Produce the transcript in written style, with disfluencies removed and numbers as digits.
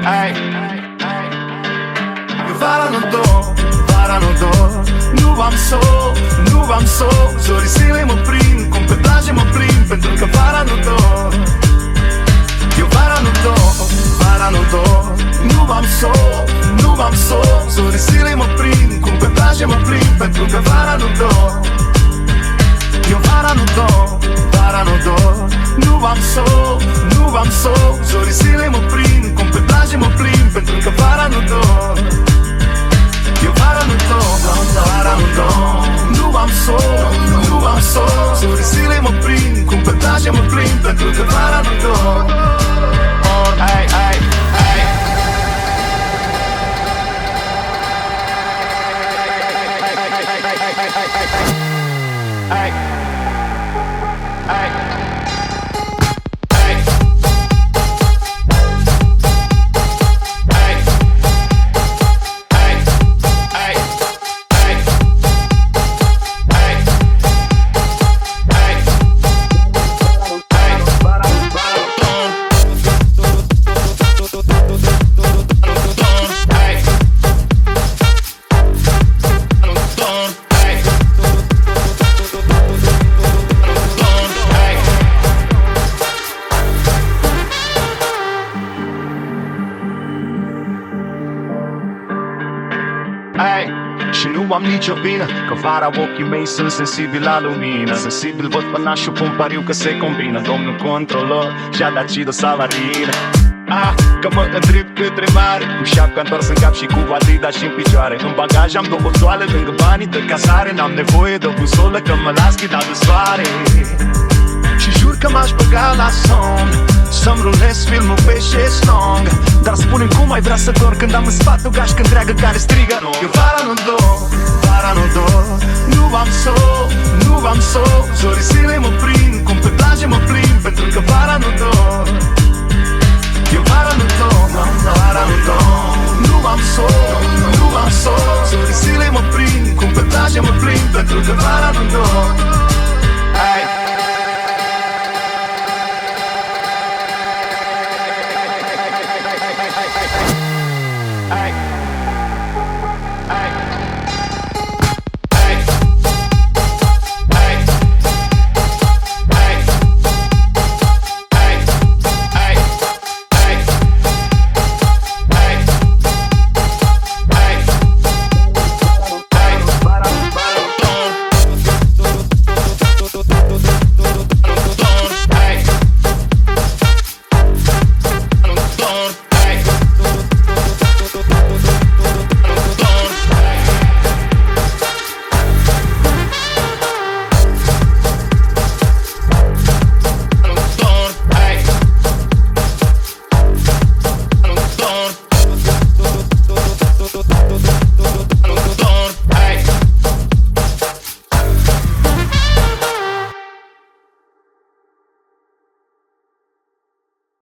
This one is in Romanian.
Ai, eu vara nu dor Nu am sol Zorisile mă prind, cum pe plaje mă plimb Pentru că vara nu dor Eu vara nu dor Nu am sol Zorisile mă prind, cum pe plaje mă plimb Pentru că vara nu dor Eu vara nu dor Nu am sol Zorisile mă prind, cum pe plaje mă plimb Pentru că vara nu dor Eu vara nu dor Nu am sol Zorisile mă prind, cum pe plaje mă plimb Pentru că vara nu dor Ai, ai, ai Ai, ai Ai, și nu am nicio vină Că vara ochii mei sunt sensibili la lumină Sensibil văd pănașul, pun pariu că se combină Domnul controlor și-a dat și dosavarină Că mă îndript către mare Cu șapca întors în cap și cu Adidas și în picioare În bagaj am două toale lângă banii de cazare N-am nevoie de o busolă că mă las ghidat de soare Și jur că m-aș băga la somn Să-mi rulez filmul pe șezlong Dar spune-mi cum ai vrea să dor Când am în spate o gașcă întreagă care strigă Eu vara nu dor Nu am sol Zorisile mă prind, cum pe plaje mă plimb Pentru că vara nu dor Eu vara nu dor Nu am sol Zorisile mă prind, cum pe plaje mă plimb Pentru că vara nu dor Ai Ai